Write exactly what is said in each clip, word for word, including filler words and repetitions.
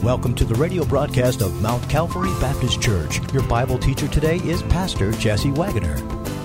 Welcome to the radio broadcast of Mount Calvary Baptist Church. Your Bible teacher today is Pastor Jesse Wagoner.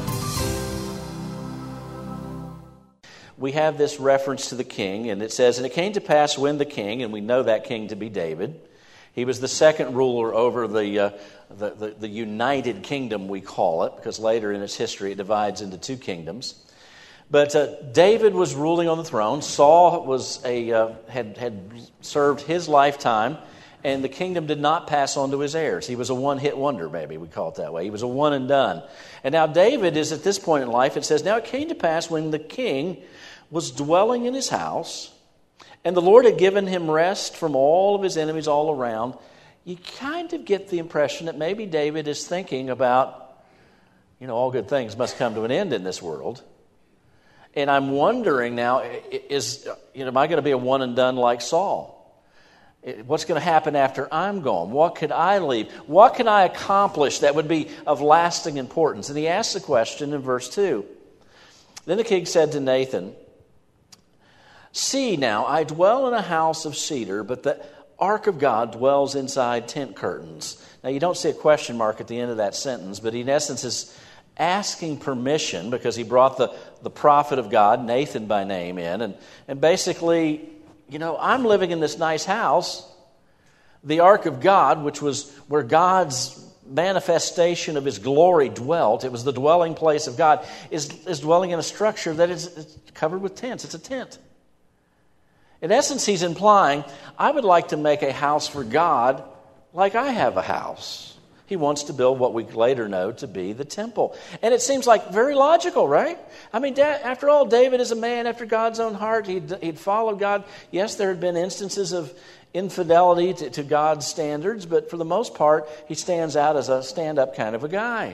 We have this reference to the king, and it says, "And it came to pass when the king," and we know that king to be David. He was the second ruler over the, uh, the, the, the United Kingdom, we call it, because later in its history it divides into two kingdoms. But uh, David was ruling on the throne. Saul was a uh, had had served his lifetime, and the kingdom did not pass on to his heirs. He was a one-hit wonder, maybe we call it that way. He was a one and done. And now David is at this point in life. It says, "Now it came to pass when the king was dwelling in his house, and the Lord had given him rest from all of his enemies all around." You kind of get the impression that maybe David is thinking about, you know, all good things must come to an end in this world. And I'm wondering now, is you know, am I going to be a one and done like Saul? What's going to happen after I'm gone? What could I leave? What can I accomplish that would be of lasting importance? And he asks the question in verse two. "Then the king said to Nathan, 'See now, I dwell in a house of cedar, but the ark of God dwells inside tent curtains.'" Now you don't see a question mark at the end of that sentence, but he in essence is asking permission because he brought the, the prophet of God, Nathan by name, in. And, and basically, you know, I'm living in this nice house. The ark of God, which was where God's manifestation of his glory dwelt, it was the dwelling place of God, is, is dwelling in a structure that is is covered with tents. It's a tent. In essence, he's implying, I would like to make a house for God like I have a house. He wants to build what we later know to be the temple. And it seems like very logical, right? I mean, after all, David is a man after God's own heart. He'd, he'd followed God. Yes, there had been instances of infidelity to, to God's standards, but for the most part, he stands out as a stand-up kind of a guy.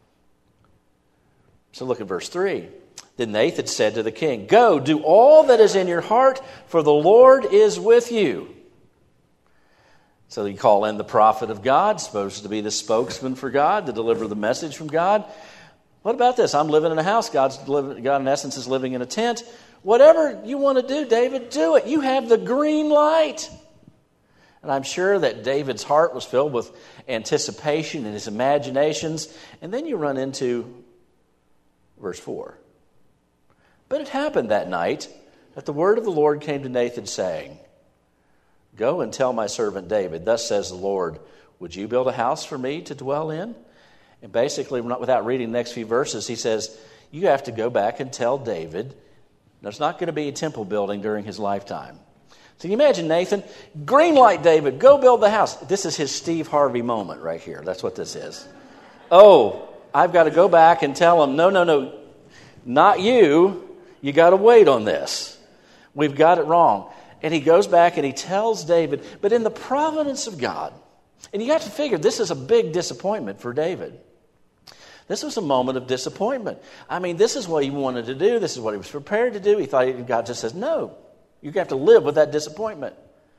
So look at verse three. "Then Nathan said to the king, 'Go, do all that is in your heart, for the Lord is with you.'" So you call in the prophet of God, supposed to be the spokesman for God, to deliver the message from God. "What about this? I'm living in a house. God's living, God, in essence, is living in a tent. Whatever you want to do, David, do it. You have the green light." And I'm sure that David's heart was filled with anticipation and his imaginations. And then you run into verse four. "But it happened that night that the word of the Lord came to Nathan, saying, 'Go and tell my servant David, thus says the Lord, would you build a house for me to dwell in?'" And basically, without reading the next few verses, he says, you have to go back and tell David there's not going to be a temple building during his lifetime. So you imagine Nathan, green light David, go build the house. This is his Steve Harvey moment right here. That's what this is. Oh, I've got to go back and tell him, no, no, no, not you. You got to wait on this. We've got it wrong. And he goes back and he tells David, but in the providence of God, and you have to figure this is a big disappointment for David. This was a moment of disappointment. I mean, this is what he wanted to do. This is what he was prepared to do. He thought God just says, no, you have to live with that disappointment.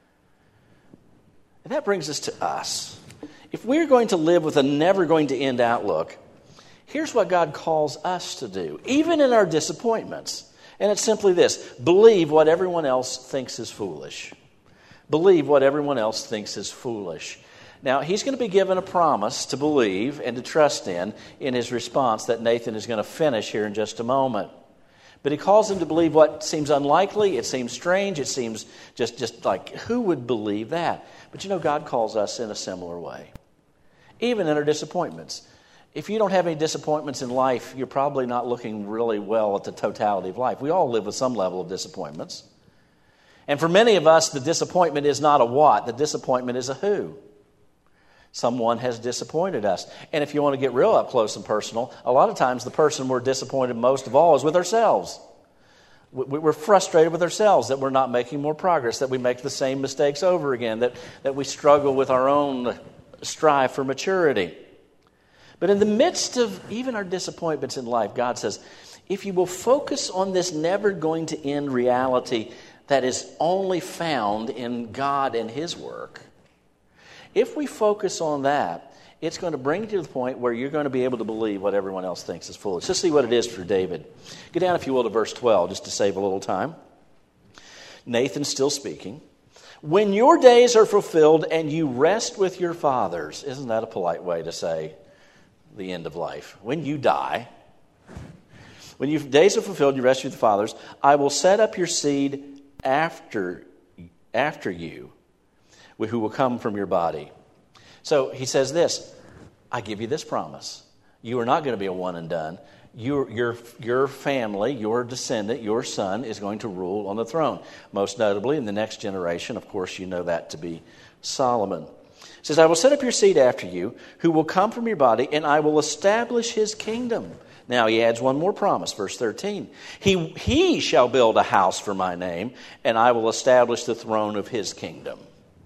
And that brings us to us. If we're going to live with a never going to end outlook, here's what God calls us to do, even in our disappointments. And it's simply this: believe what everyone else thinks is foolish. Believe what everyone else thinks is foolish. Now, he's going to be given a promise to believe and to trust in in his response that Nathan is going to finish here in just a moment. But he calls him to believe what seems unlikely, it seems strange, it seems just, just like, who would believe that? But you know, God calls us in a similar way, even in our disappointments. If you don't have any disappointments in life, you're probably not looking really well at the totality of life. We all live with some level of disappointments. And for many of us, the disappointment is not a what, the disappointment is a who. Someone has disappointed us. And if you want to get real up close and personal, a lot of times the person we're disappointed most of all is with ourselves. We're frustrated with ourselves that we're not making more progress, that we make the same mistakes over again, that, that we struggle with our own strive for maturity. But in the midst of even our disappointments in life, God says, if you will focus on this never going to end reality that is only found in God and His work, if we focus on that, it's going to bring you to the point where you're going to be able to believe what everyone else thinks is foolish. Let's see what it is for David. Get down, if you will, to verse twelve, just to save a little time. Nathan's still speaking. When your days are fulfilled and you rest with your fathers. Isn't that a polite way to say the end of life? When you die, when your days are fulfilled and you rest with your fathers, I will set up your seed after, after you, who will come from your body. So he says this, I give you this promise. You are not going to be a one and done. Your, your, your family, your descendant, your son is going to rule on the throne. Most notably in the next generation, of course, you know that to be Solomon. It says, I will set up your seed after you, who will come from your body, and I will establish his kingdom. Now he adds one more promise, verse thirteen. He, he shall build a house for my name, and I will establish the throne of his kingdom.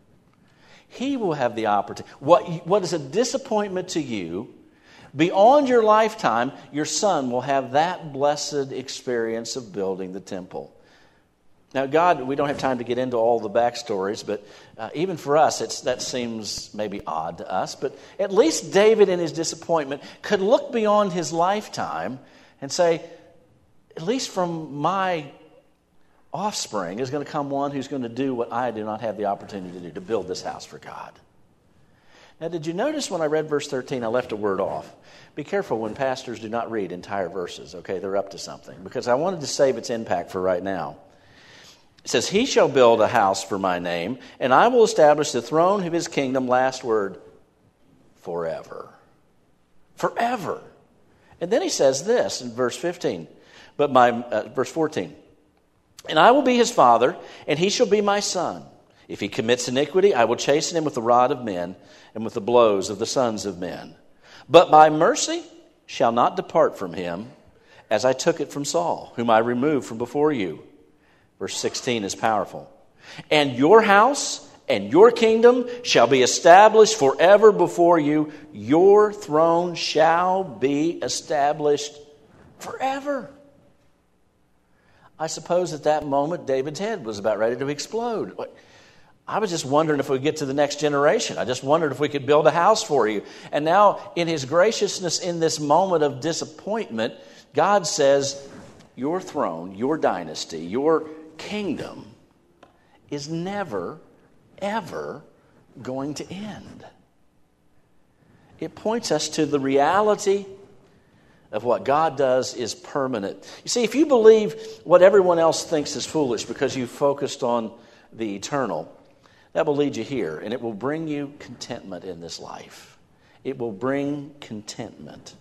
He will have the opportunity. What, what is a disappointment to you, beyond your lifetime, your son will have that blessed experience of building the temple. Now, God, we don't have time to get into all the backstories, but uh, even for us, it's, that seems maybe odd to us. But at least David, in his disappointment, could look beyond his lifetime and say, at least from my offspring is going to come one who's going to do what I do not have the opportunity to do, to build this house for God. Now, did you notice when I read verse thirteen, I left a word off? Be careful when pastors do not read entire verses, okay? They're up to something. Because I wanted to save its impact for right now. It says, he shall build a house for my name, and I will establish the throne of his kingdom, last word, forever. Forever. And then he says this in verse fifteen, but my uh, verse fourteen. And I will be his father, and he shall be my son. If he commits iniquity, I will chasten him with the rod of men and with the blows of the sons of men. But my mercy shall not depart from him, as I took it from Saul, whom I removed from before you. Verse sixteen is powerful. And your house and your kingdom shall be established forever before you. Your throne shall be established forever. I suppose at that moment, David's head was about ready to explode. I was just wondering if we get to the next generation. I just wondered if we could build a house for you. And now, in his graciousness, in this moment of disappointment, God says, your throne, your dynasty, your kingdom is never, ever going to end. It points us to the reality of what God does is permanent. You see, if you believe what everyone else thinks is foolish because you focused on the eternal, that will lead you here, and it will bring you contentment in this life. It will bring contentment.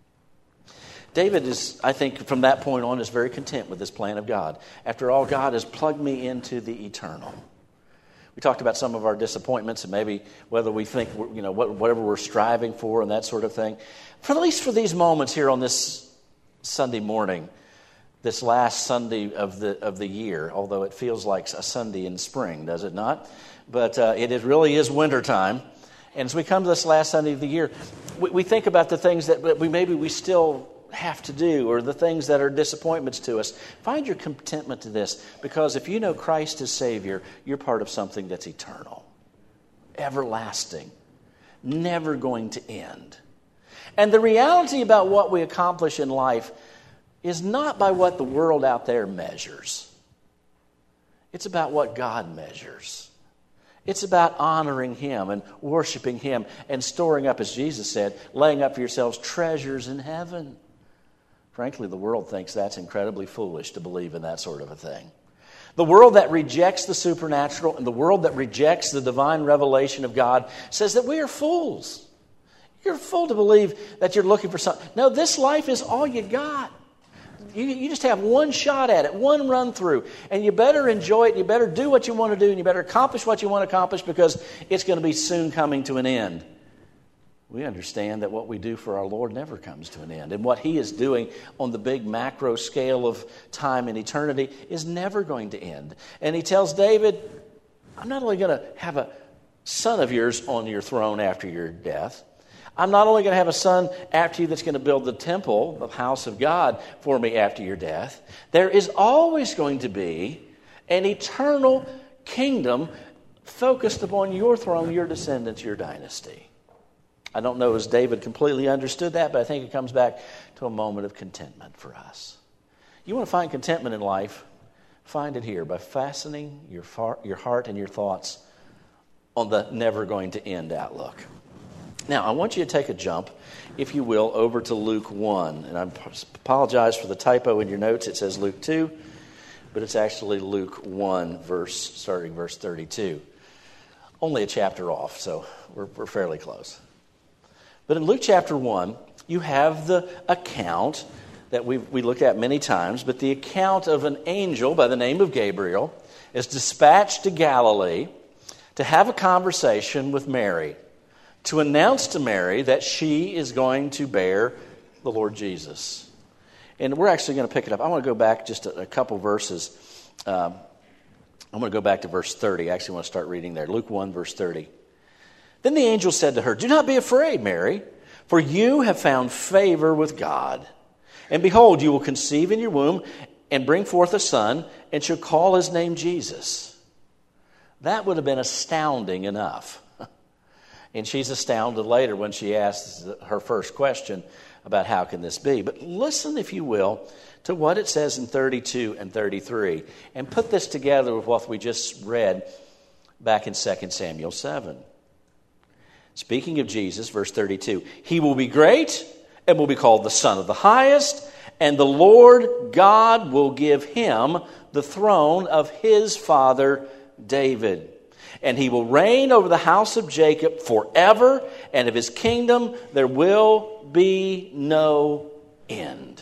David is, I think, from that point on, is very content with this plan of God. After all, God has plugged me into the eternal. We talked about some of our disappointments and maybe whether we think, you know, whatever we're striving for and that sort of thing. For at least for these moments here on this Sunday morning, this last Sunday of the of the year, although it feels like a Sunday in spring, does it not? But uh, it is, really is wintertime. And as we come to this last Sunday of the year, we, we think about the things that we maybe we still have to do, or the things that are disappointments to us. Find your contentment to this, because if you know Christ as Savior, you're part of something that's eternal, everlasting, never going to end. And the reality about what we accomplish in life is not by what the world out there measures. It's about what God measures. It's about honoring Him and worshiping Him and storing up, as Jesus said, laying up for yourselves treasures in heaven. Frankly, the world thinks that's incredibly foolish to believe in that sort of a thing. The world that rejects the supernatural and the world that rejects the divine revelation of God says that we are fools. You're a fool to believe that you're looking for something. No, this life is all you got. You, you just have one shot at it, one run through. And you better enjoy it. You better do what you want to do. And you better accomplish what you want to accomplish, because it's going to be soon coming to an end. We understand that what we do for our Lord never comes to an end. And what He is doing on the big macro scale of time and eternity is never going to end. And He tells David, I'm not only going to have a son of yours on your throne after your death, I'm not only going to have a son after you that's going to build the temple, the house of God, for me after your death. There is always going to be an eternal kingdom focused upon your throne, your descendants, your dynasty. I don't know as David completely understood that, but I think it comes back to a moment of contentment for us. You want to find contentment in life? Find it here by fastening your, far, your heart and your thoughts on the never going to end outlook. Now, I want you to take a jump, if you will, over to Luke one. And I apologize for the typo in your notes. It says Luke two, but it's actually Luke one, verse starting verse thirty-two. Only a chapter off, so we're, we're fairly close. But in Luke chapter one, you have the account that we we looked at many times, but the account of an angel by the name of Gabriel is dispatched to Galilee to have a conversation with Mary, to announce to Mary that she is going to bear the Lord Jesus. And we're actually going to pick it up. I want to go back just a, a couple verses. Um, I'm going to go back to verse thirty. I actually want to start reading there. Luke one, verse thirty. Then the angel said to her, "Do not be afraid, Mary, for you have found favor with God. And behold, you will conceive in your womb and bring forth a son, and shall call his name Jesus." That would have been astounding enough. And she's astounded later when she asks her first question about how can this be. But listen, if you will, to what it says in thirty-two and thirty-three. And put this together with what we just read back in Second Samuel seven. Speaking of Jesus, verse thirty-two. "He will be great and will be called the Son of the Highest. And the Lord God will give him the throne of his father David. And he will reign over the house of Jacob forever, and of his kingdom there will be no end."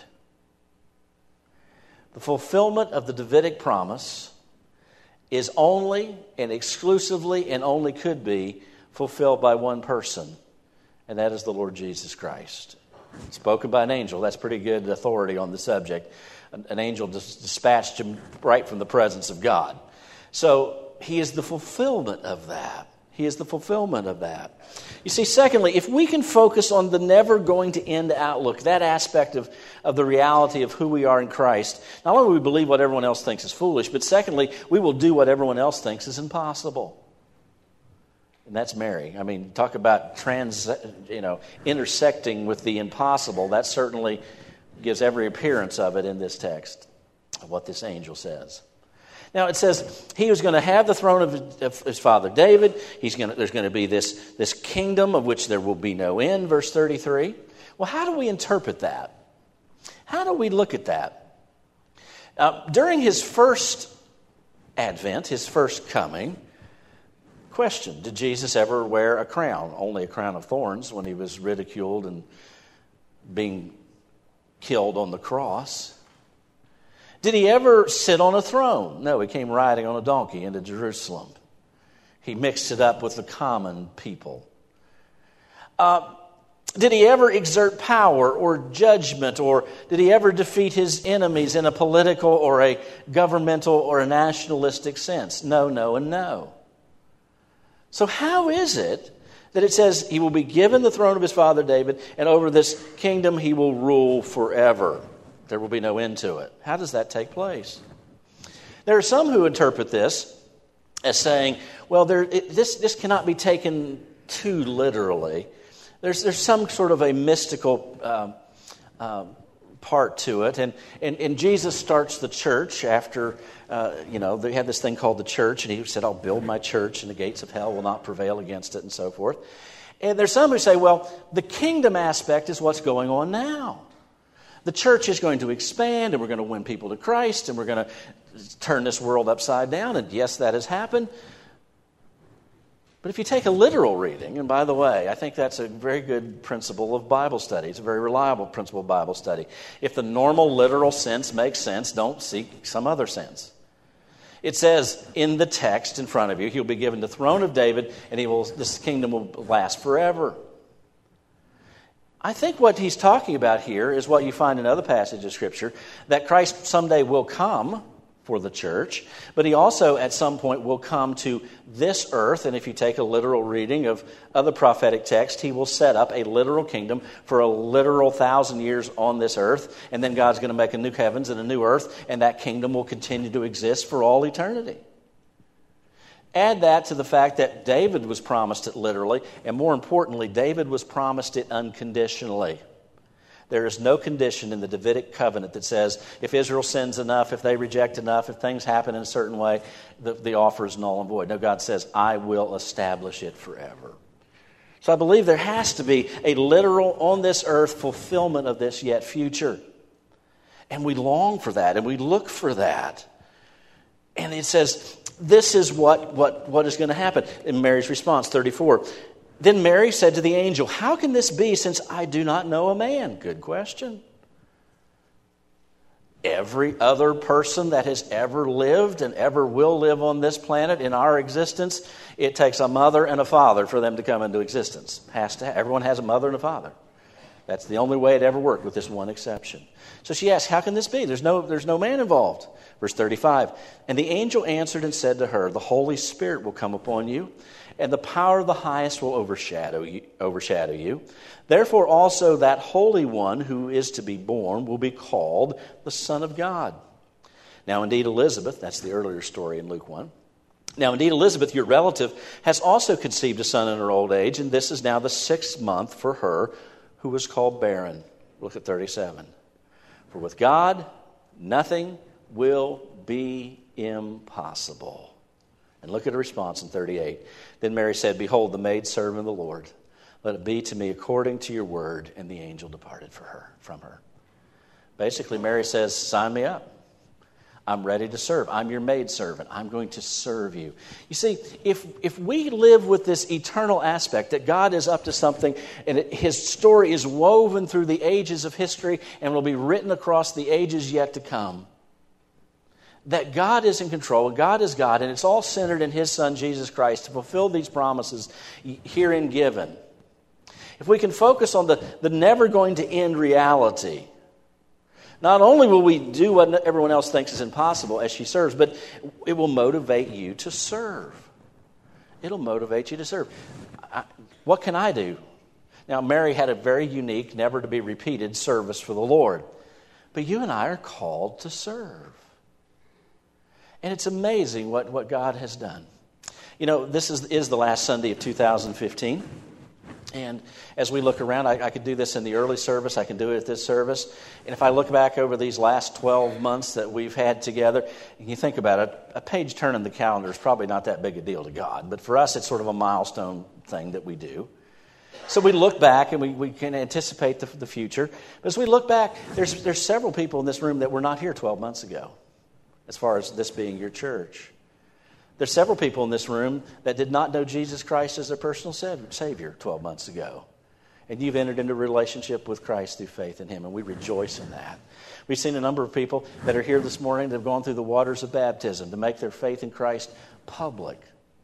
The fulfillment of the Davidic promise is only and exclusively and only could be fulfilled by one person, and that is the Lord Jesus Christ. Spoken by an angel. That's pretty good authority on the subject. An angel dispatched him right from the presence of God. So he is the fulfillment of that. He is the fulfillment of that. You see, secondly, if we can focus on the never going to end outlook, that aspect of, of the reality of who we are in Christ, not only will we believe what everyone else thinks is foolish, but secondly, we will do what everyone else thinks is impossible. And that's Mary. I mean, talk about trans, you know, intersecting with the impossible. That certainly gives every appearance of it in this text, of what this angel says. Now, it says he was going to have the throne of, of his father David. He's going to, there's going to be this, this kingdom of which there will be no end, verse thirty-three. Well, how do we interpret that? How do we look at that? Uh, during his first advent, his first coming, question, did Jesus ever wear a crown? Only a crown of thorns when he was ridiculed and being killed on the cross. Did he ever sit on a throne? No, he came riding on a donkey into Jerusalem. He mixed it up with the common people. Uh, did he ever exert power or judgment, or did he ever defeat his enemies in a political or a governmental or a nationalistic sense? No, no, and no. So how is it that it says he will be given the throne of his father David, and over this kingdom he will rule forever? There will be no end to it. How does that take place? There are some who interpret this as saying, well, there, it, this, this cannot be taken too literally. There's, there's some sort of a mystical um, um, part to it. And, and, and Jesus starts the church after, uh, you know, they had this thing called the church, and he said, I'll build my church, and the gates of hell will not prevail against it, and so forth. And there's some who say, well, the kingdom aspect is what's going on now. The church is going to expand, and we're going to win people to Christ, and we're going to turn this world upside down. And yes, that has happened. But if you take a literal reading, and by the way, I think that's a very good principle of Bible study. It's a very reliable principle of Bible study. If the normal literal sense makes sense, don't seek some other sense. It says in the text in front of you, he'll be given the throne of David, and he will. This kingdom will last forever. I think what he's talking about here is what you find in other passages of Scripture, that Christ someday will come for the church, but he also at some point will come to this earth, and if you take a literal reading of other prophetic text, he will set up a literal kingdom for a literal thousand years on this earth, and then God's going to make a new heavens and a new earth, and that kingdom will continue to exist for all eternity. Add that to the fact that David was promised it literally, and more importantly, David was promised it unconditionally. There is no condition in the Davidic covenant that says if Israel sins enough, if they reject enough, if things happen in a certain way, the, the offer is null and void. No, God says, I will establish it forever. So I believe there has to be a literal, on this earth, fulfillment of this yet future. And we long for that, and we look for that. And it says, this is what, what, what is going to happen. In Mary's response, thirty-four. Then Mary said to the angel, how can this be since I do not know a man? Good question. Every other person that has ever lived and ever will live on this planet in our existence, it takes a mother and a father for them to come into existence. Has to. Everyone has a mother and a father. That's the only way it ever worked, with this one exception. So she asked, how can this be? There's no, there's no man involved. Verse thirty-five. And the angel answered and said to her, the Holy Spirit will come upon you, and the power of the highest will overshadow you, overshadow you. Therefore also that Holy One who is to be born will be called the Son of God. Now indeed Elizabeth, that's the earlier story in Luke one. Now indeed Elizabeth, your relative, has also conceived a son in her old age, and this is now the sixth month for her who was called barren. Look at thirty-seven. For with God, nothing will be impossible. And look at her response in thirty-eight. Then Mary said, behold, the maidservant of the Lord. Let it be to me according to your word. And the angel departed for her, from her. Basically, Mary says, sign me up. I'm ready to serve. I'm your maidservant. I'm going to serve you. You see, if if we live with this eternal aspect, that God is up to something, and it, his story is woven through the ages of history and will be written across the ages yet to come, that God is in control, God is God, and it's all centered in his Son, Jesus Christ, to fulfill these promises herein given. If we can focus on the, the never going to end reality, not only will we do what everyone else thinks is impossible as she serves, but it will motivate you to serve. It'll motivate you to serve. I, what can I do? Now, Mary had a very unique, never to be repeated service for the Lord. But you and I are called to serve. And it's amazing what, what God has done. You know, this is, is the last Sunday of two thousand fifteen. And as we look around, I, I could do this in the early service. I can do it at this service. And if I look back over these last twelve months that we've had together, and you think about it, a page turn in the calendar is probably not that big a deal to God. But for us, it's sort of a milestone thing that we do. So we look back and we, we can anticipate the, the future. But as we look back, there's, there's several people in this room that were not here twelve months ago, as far as this being your church. There's several people in this room that did not know Jesus Christ as their personal Savior twelve months ago. And you've entered into a relationship with Christ through faith in him, and we rejoice in that. We've seen a number of people that are here this morning that have gone through the waters of baptism to make their faith in Christ public.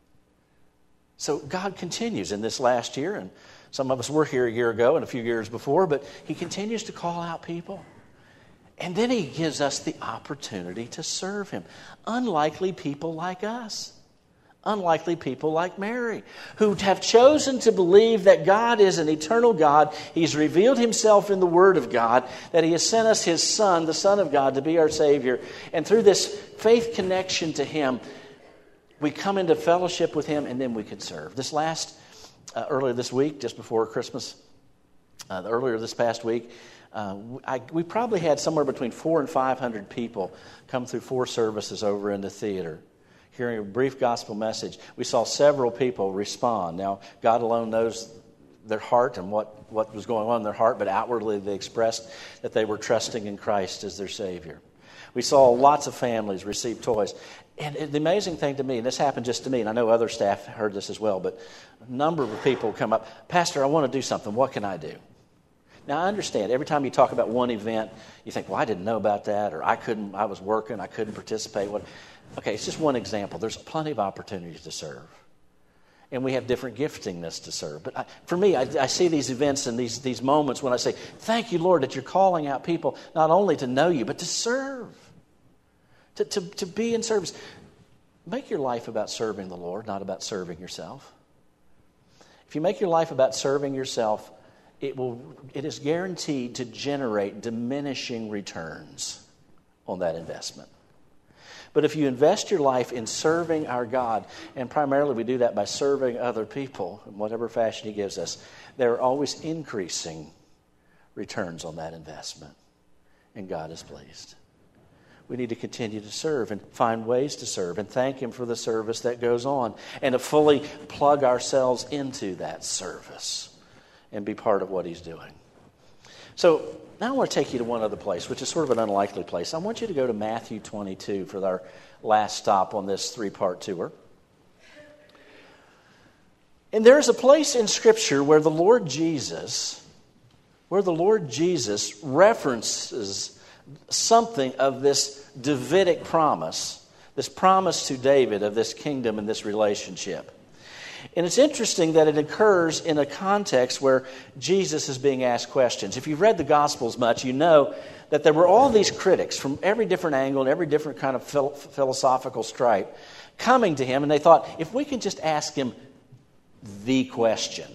So God continues in this last year, and some of us were here a year ago and a few years before, but he continues to call out people. And then he gives us the opportunity to serve him. Unlikely people like us. Unlikely people like Mary, who have chosen to believe that God is an eternal God. He's revealed himself in the Word of God, that he has sent us his Son, the Son of God, to be our Savior. And through this faith connection to him, we come into fellowship with him, and then we can serve. This last, uh, earlier this week, just before Christmas, uh, earlier this past week, Uh, I, we probably had somewhere between four and five hundred people come through four services over in the theater, hearing a brief gospel message. We saw several people respond. Now, God alone knows their heart and what, what was going on in their heart, but outwardly they expressed that they were trusting in Christ as their Savior. We saw lots of families receive toys. And the amazing thing to me, and this happened just to me, and I know other staff heard this as well, but a number of people come up, Pastor, I want to do something. What can I do? Now, I understand. Every time you talk about one event, you think, well, I didn't know about that, or I couldn't, I was working, I couldn't participate. Okay, it's just one example. There's plenty of opportunities to serve. And we have different giftingness to serve. But I, for me, I, I see these events and these, these moments when I say, thank you, Lord, that you're calling out people not only to know you, but to serve, to, to, to be in service. Make your life about serving the Lord, not about serving yourself. If you make your life about serving yourself, It will. It is guaranteed to generate diminishing returns on that investment. But if you invest your life in serving our God, and primarily we do that by serving other people in whatever fashion he gives us, there are always increasing returns on that investment. And God is pleased. We need to continue to serve and find ways to serve and thank Him for the service that goes on and to fully plug ourselves into that service and be part of what He's doing. So now I want to take you to one other place, which is sort of an unlikely place. I want you to go to Matthew twenty-two for our last stop on this three-part tour. And there's a place in Scripture where the Lord Jesus, where the Lord Jesus references something of this Davidic promise, this promise to David of this kingdom and this relationship. And it's interesting that it occurs in a context where Jesus is being asked questions. If you've read the Gospels much, you know that there were all these critics from every different angle and every different kind of phil- philosophical stripe coming to him, and they thought, if we can just ask him the question,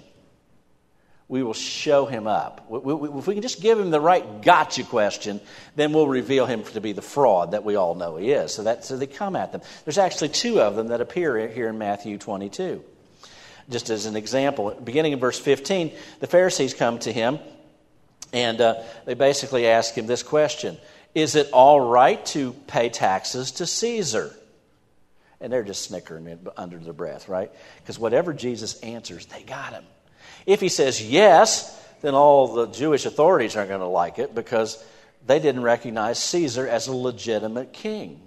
we will show him up. If we can just give him the right gotcha question, then we'll reveal him to be the fraud that we all know he is. So, that, so they come at them. There's actually two of them that appear here in Matthew twenty-two. Just as an example, beginning in verse fifteen, the Pharisees come to him and uh, they basically ask him this question: is it all right to pay taxes to Caesar? And they're just snickering under their breath, right? Because whatever Jesus answers, they got him. If he says yes, then all the Jewish authorities aren't going to like it because they didn't recognize Caesar as a legitimate king.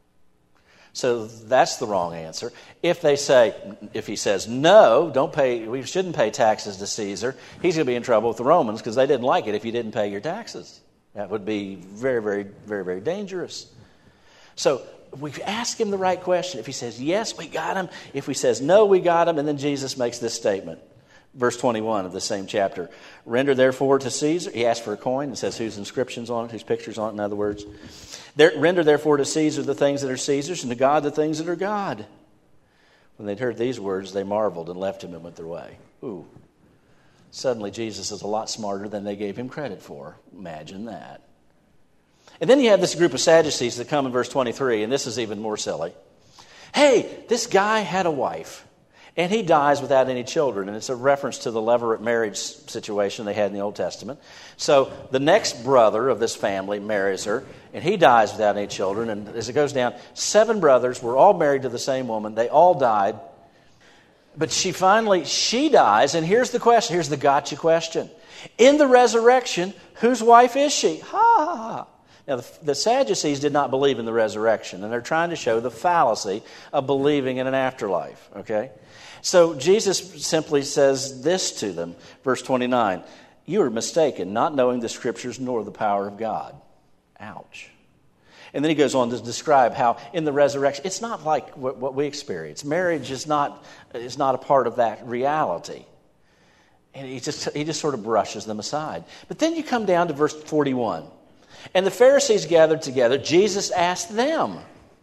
So that's the wrong answer. If they say, if he says no, don't pay, we shouldn't pay taxes to Caesar, he's going to be in trouble with the Romans because they didn't like it if you didn't pay your taxes. That would be very, very, very, very dangerous. So we ask him the right question. If he says yes, we got him. If he says no, we got him. And then Jesus makes this statement. Verse twenty-one of the same chapter. Render therefore to Caesar. He asks for a coin. It says whose inscriptions on it, whose pictures on it, in other words. There, render therefore to Caesar the things that are Caesar's, and to God the things that are God. When they'd heard these words, they marveled and left him and went their way. Ooh. Suddenly Jesus is a lot smarter than they gave him credit for. Imagine that. And then you have this group of Sadducees that come in verse twenty-three, and this is even more silly. Hey, this guy had a wife. And he dies without any children. And it's a reference to the levirate marriage situation they had in the Old Testament. So the next brother of this family marries her, and he dies without any children. And as it goes down, seven brothers were all married to the same woman. They all died. But she finally, she dies. And here's the question. Here's the gotcha question. In the resurrection, whose wife is she? Ha ha ha. Now, the, the Sadducees did not believe in the resurrection. And they're trying to show the fallacy of believing in an afterlife. Okay? So Jesus simply says this to them, verse twenty-nine, you are mistaken, not knowing the Scriptures nor the power of God. Ouch. And then he goes on to describe how in the resurrection, it's not like what, what we experience. Marriage is not, is not a part of that reality. And he just, he just sort of brushes them aside. But then you come down to verse forty-one. And the Pharisees gathered together. Jesus asked them.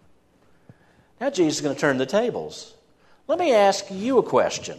Now Jesus is going to turn the tables. Let me ask you a question.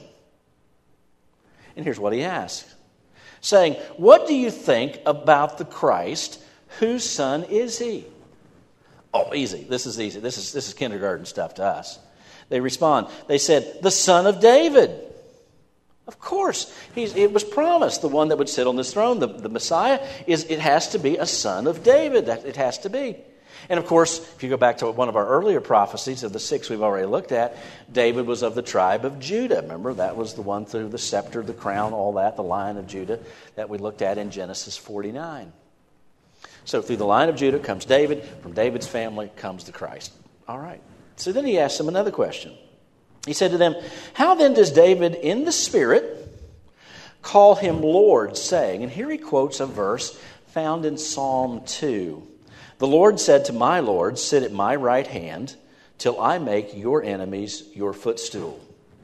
And here's what he asked. Saying, what do you think about the Christ? Whose son is he? Oh, easy. This is easy. This is, this is kindergarten stuff to us. They respond. They said, the son of David. Of course. He's, it was promised. The one that would sit on this throne, the, the Messiah, is it has to be a son of David. That it has to be. And of course, if you go back to one of our earlier prophecies of the six we've already looked at, David was of the tribe of Judah. Remember, that was the one through the scepter, the crown, all that, the line of Judah that we looked at in Genesis forty-nine. So through the line of Judah comes David. From David's family comes the Christ. All right. So then he asked them another question. He said to them, how then does David in the Spirit call him Lord, saying, and here he quotes a verse found in Psalm two. The Lord said to my Lord, sit at my right hand till I make your enemies your footstool.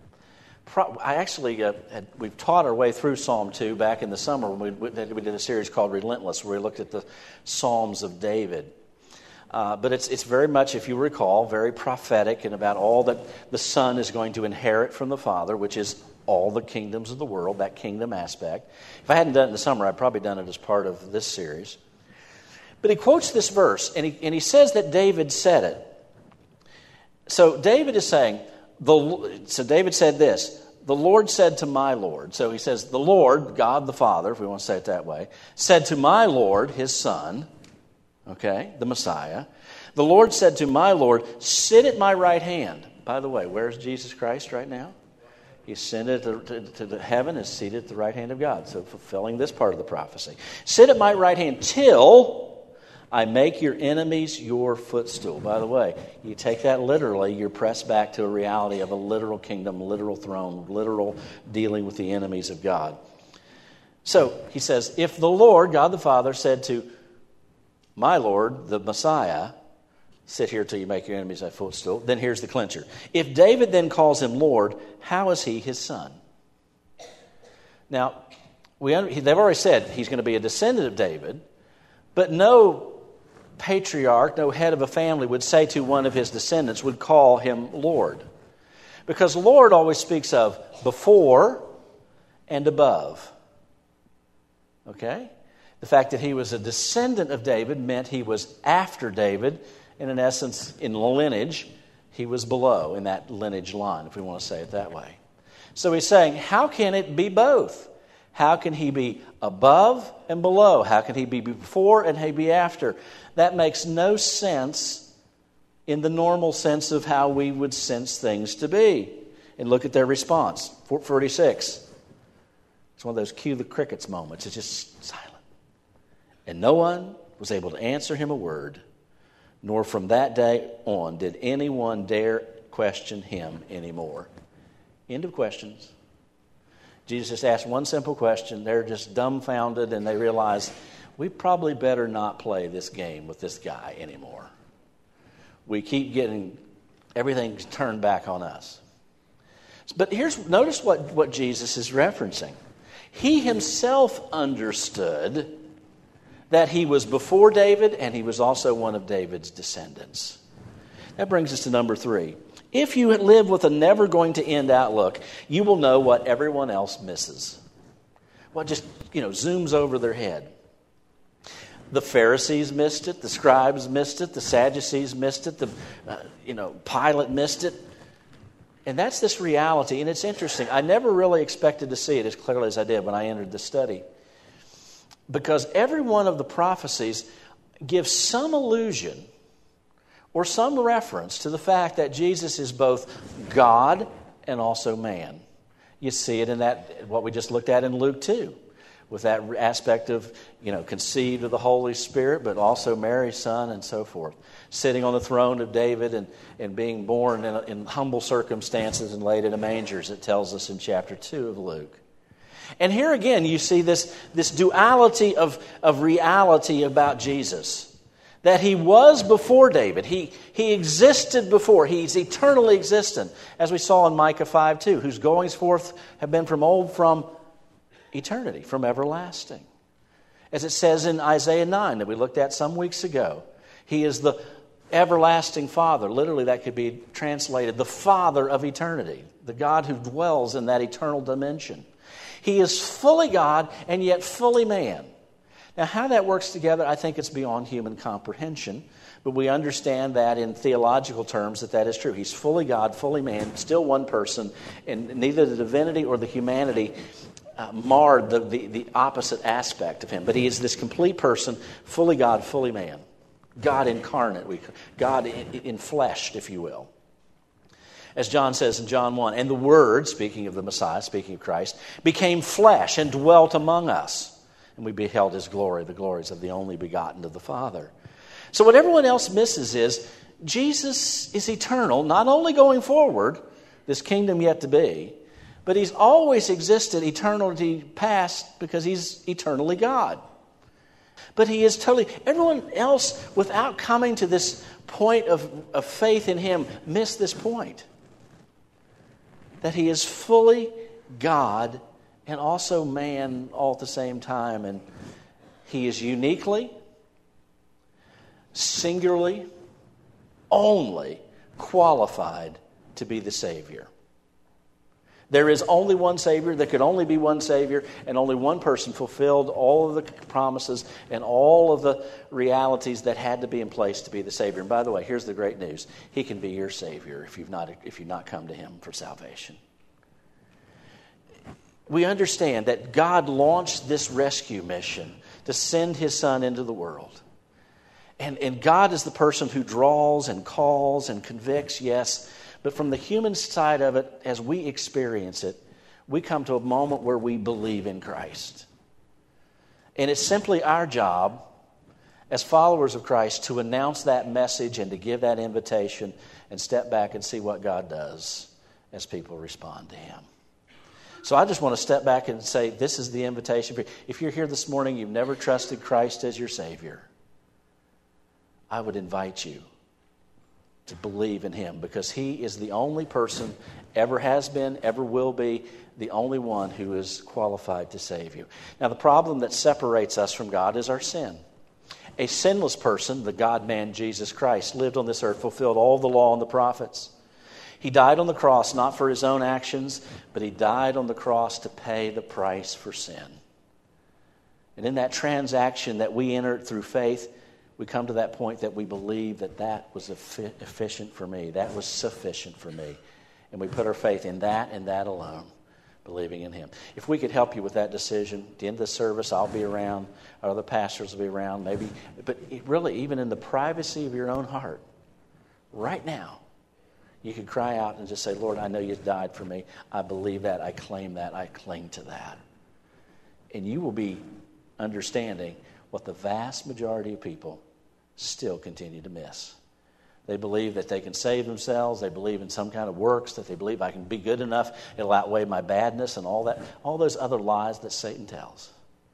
I actually, uh, had, we've taught our way through Psalm two back in the summer when we, we did a series called Relentless, where we looked at the Psalms of David. Uh, but it's it's very much, if you recall, very prophetic and about all that the Son is going to inherit from the Father, which is all the kingdoms of the world, that kingdom aspect. If I hadn't done it in the summer, I'd probably done it as part of this series. But he quotes this verse, and he, and he says that David said it. So David is saying, the, so David said this, the Lord said to my Lord. So he says, the Lord, God the Father, if we want to say it that way, said to my Lord, his Son, okay, the Messiah. The Lord said to my Lord, sit at my right hand. By the way, where's Jesus Christ right now? He's ascended to, to, to the heaven and seated at the right hand of God. So fulfilling this part of the prophecy. Sit at my right hand till I make your enemies your footstool. By the way, you take that literally, you're pressed back to a reality of a literal kingdom, literal throne, literal dealing with the enemies of God. So he says, if the Lord, God the Father, said to my Lord, the Messiah, sit here till you make your enemies thy footstool, then here's the clincher. If David then calls him Lord, how is he his son? Now, we they've already said he's going to be a descendant of David, but no patriarch, no head of a family would say to one of his descendants, would call him Lord. Because Lord always speaks of before and above. Okay? The fact that he was a descendant of David meant he was after David, and in essence, in lineage, he was below in that lineage line, if we want to say it that way. So he's saying, how can it be both? How can he be above and below? How can he be before and he be after? That makes no sense in the normal sense of how we would sense things to be. And look at their response. forty-six. It's one of those cue the crickets moments. It's just silent. And no one was able to answer him a word, nor from that day on did anyone dare question him anymore. End of questions. Jesus just asked one simple question. They're just dumbfounded, and they realize we probably better not play this game with this guy anymore. We keep getting everything turned back on us. But here's notice what, what Jesus is referencing. He himself understood that he was before David, and he was also one of David's descendants. That brings us to number three. If you live with a never-going-to-end outlook, you will know what everyone else misses. What just, you know, zooms over their head. The Pharisees missed it. The scribes missed it. The Sadducees missed it. The, uh, you know, Pilate missed it. And that's this reality, and it's interesting. I never really expected to see it as clearly as I did when I entered the study. Because every one of the prophecies gives some allusion or some reference to the fact that Jesus is both God and also man. You see it in that, what we just looked at in Luke two, with that aspect of, you know, conceived of the Holy Spirit, but also Mary's son and so forth. Sitting on the throne of David and, and being born in, in humble circumstances and laid in a manger, as it tells us in chapter two of Luke. And here again, you see this, this duality of, of reality about Jesus. That he was before David. He, he existed before. He's eternally existent. As we saw in Micah five two, whose goings forth have been from old, from eternity, from everlasting. As it says in Isaiah nine that we looked at some weeks ago. He is the everlasting Father. Literally that could be translated the Father of eternity. The God who dwells in that eternal dimension. He is fully God and yet fully man. Now, how that works together, I think it's beyond human comprehension. But we understand that in theological terms that that is true. He's fully God, fully man, still one person. And neither the divinity or the humanity uh, marred the, the, the opposite aspect of him. But he is this complete person, fully God, fully man. God incarnate, we, God in, in fleshed, if you will. As John says in John one, and the Word, speaking of the Messiah, speaking of Christ, became flesh and dwelt among us. And we beheld his glory, the glories of the only begotten of the Father. So what everyone else misses is Jesus is eternal, not only going forward, this kingdom yet to be, but he's always existed eternity past because he's eternally God. But he is totally, everyone else without coming to this point of, of faith in him missed this point. That he is fully God and also man all at the same time. And he is uniquely, singularly, only qualified to be the Savior. There is only one Savior. There could only be one Savior, and only one person fulfilled all of the promises and all of the realities that had to be in place to be the Savior. And by the way, here's the great news. He can be your Savior if you've not, if you've not come to him for salvation. we understand that God launched this rescue mission to send his Son into the world. And, and God is the person who draws and calls and convicts, yes. But from the human side of it, as we experience it, we come to a moment where we believe in Christ. And it's simply our job as followers of Christ to announce that message and to give that invitation and step back and see what God does as people respond to him. So I just want to step back and say, this is the invitation for you. If you're here this morning, you've never trusted Christ as your Savior, I would invite you to believe in him, because he is the only person, ever has been, ever will be, the only one who is qualified to save you. Now, the problem that separates us from God is our sin. A sinless person, the God-man Jesus Christ, lived on this earth, fulfilled all the law and the prophets. He died on the cross not for his own actions, but he died on the cross to pay the price for sin. And in that transaction that we entered through faith, we come to that point that we believe that that was efficient for me, that was sufficient for me. And we put our faith in that and that alone, believing in him. If we could help you with that decision, at the end of the service, I'll be around, our other pastors will be around, maybe. But really, even in the privacy of your own heart, right now, you could cry out and just say, Lord, I know you died for me. I believe that. I claim that. I cling to that. And you will be understanding what the vast majority of people still continue to miss. They believe that they can save themselves. They believe in some kind of works, that they believe I can be good enough, it'll outweigh my badness and all that, all those other lies that Satan tells.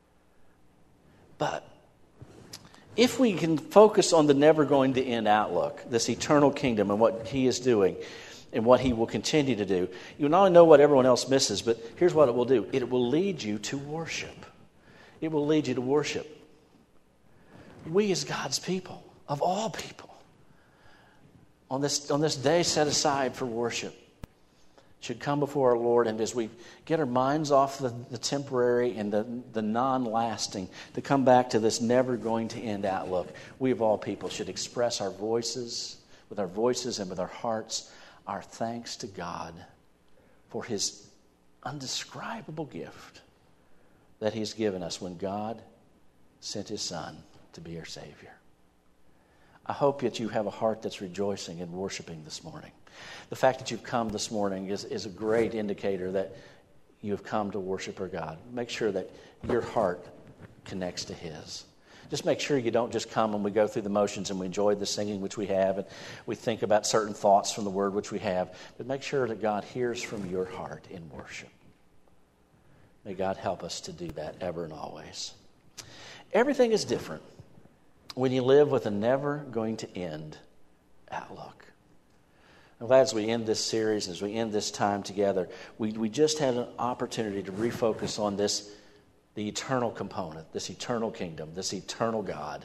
But if we can focus on the never going to end outlook, this eternal kingdom and what he is doing and what he will continue to do, you not only know what everyone else misses, but here's what it will do. It will lead you to worship. It will lead you to worship. We as God's people, of all people, on this, on this day set aside for worship, should come before our Lord, and as we get our minds off the, the temporary and the, the non-lasting, to come back to this never-going-to-end outlook, we of all people should express our voices, with our voices and with our hearts, our thanks to God for his undescribable gift that he's given us when God sent his Son to be our Savior. I hope that you have a heart that's rejoicing and worshiping this morning. The fact that you've come this morning is, is a great indicator that you have come to worship our God. Make sure that your heart connects to his. Just make sure you don't just come and we go through the motions and we enjoy the singing which we have and we think about certain thoughts from the word which we have, but make sure that God hears from your heart in worship. May God help us to do that ever and always. Everything is different when you live with a never-going-to-end outlook. I'm glad as we end this series, as we end this time together, we, we just had an opportunity to refocus on this, the eternal component, this eternal kingdom, this eternal God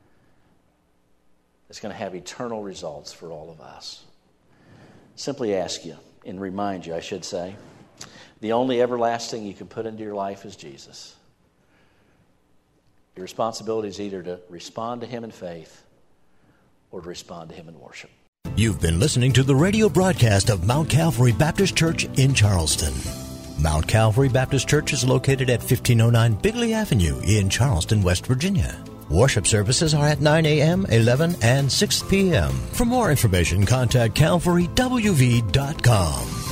that's going to have eternal results for all of us. Simply ask you, and remind you, I should say, the only everlasting you can put into your life is Jesus. Your responsibility is either to respond to him in faith or to respond to him in worship. You've been listening to the radio broadcast of Mount Calvary Baptist Church in Charleston. Mount Calvary Baptist Church is located at fifteen oh nine Bigley Avenue in Charleston, West Virginia. Worship services are at nine a.m., eleven, and six p.m. For more information, contact calvary w v dot com.